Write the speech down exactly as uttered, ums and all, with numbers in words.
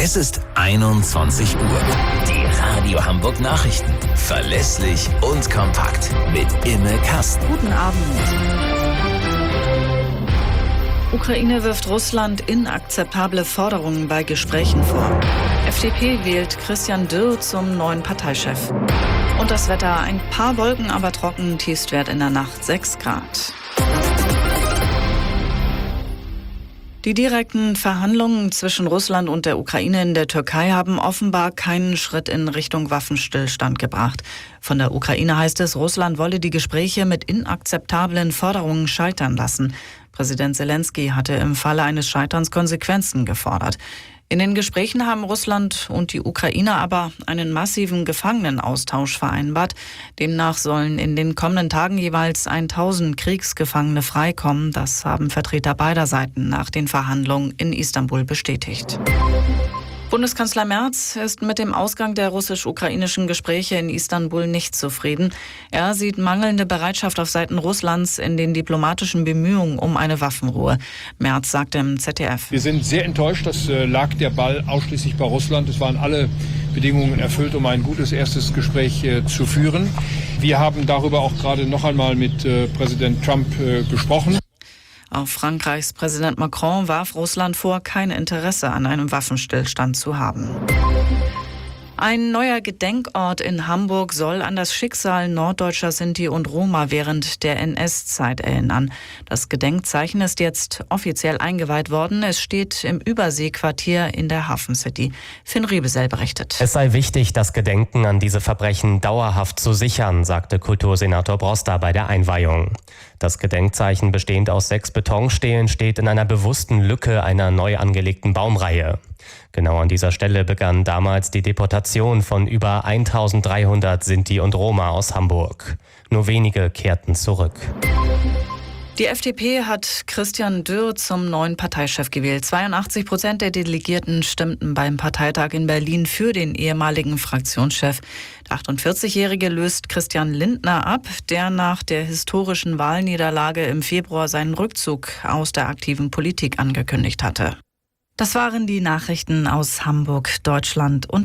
Es ist einundzwanzig Uhr. Die Radio Hamburg Nachrichten. Verlässlich und kompakt. Mit Imme Kasten. Guten Abend. Ukraine wirft Russland inakzeptable Forderungen bei Gesprächen vor. F D P wählt Christian Dürr zum neuen Parteichef. Und das Wetter, ein paar Wolken, aber trocken, Tiefstwert in der Nacht sechs Grad. Die direkten Verhandlungen zwischen Russland und der Ukraine in der Türkei haben offenbar keinen Schritt in Richtung Waffenstillstand gebracht. Von der Ukraine heißt es, Russland wolle die Gespräche mit inakzeptablen Forderungen scheitern lassen. Präsident Selenskyj hatte im Falle eines Scheiterns Konsequenzen gefordert. In den Gesprächen haben Russland und die Ukraine aber einen massiven Gefangenenaustausch vereinbart. Demnach sollen in den kommenden Tagen jeweils tausend Kriegsgefangene freikommen. Das haben Vertreter beider Seiten nach den Verhandlungen in Istanbul bestätigt. Bundeskanzler Merz ist mit dem Ausgang der russisch-ukrainischen Gespräche in Istanbul nicht zufrieden. Er sieht mangelnde Bereitschaft auf Seiten Russlands in den diplomatischen Bemühungen um eine Waffenruhe. Merz sagte im Z D F: Wir sind sehr enttäuscht, das äh, lag der Ball ausschließlich bei Russland. Es waren alle Bedingungen erfüllt, um ein gutes erstes Gespräch äh, zu führen. Wir haben darüber auch gerade noch einmal mit äh, Präsident Trump äh, gesprochen. Auch Frankreichs Präsident Macron warf Russland vor, kein Interesse an einem Waffenstillstand zu haben. Ein neuer Gedenkort in Hamburg soll an das Schicksal norddeutscher Sinti und Roma während der N S-Zeit erinnern. Das Gedenkzeichen ist jetzt offiziell eingeweiht worden. Es steht im Überseequartier in der Hafen City. Finn Riebesell berichtet. Es sei wichtig, das Gedenken an diese Verbrechen dauerhaft zu sichern, sagte Kultursenator Broster bei der Einweihung. Das Gedenkzeichen, bestehend aus sechs Betonstelen, steht in einer bewussten Lücke einer neu angelegten Baumreihe. Genau an dieser Stelle begann damals die Deportation von über eintausenddreihundert Sinti und Roma aus Hamburg. Nur wenige kehrten zurück. Die F D P hat Christian Dürr zum neuen Parteichef gewählt. zweiundachtzig Prozent der Delegierten stimmten beim Parteitag in Berlin für den ehemaligen Fraktionschef. Der achtundvierzigjährige löst Christian Lindner ab, der nach der historischen Wahlniederlage im Februar seinen Rückzug aus der aktiven Politik angekündigt hatte. Das waren die Nachrichten aus Hamburg, Deutschland und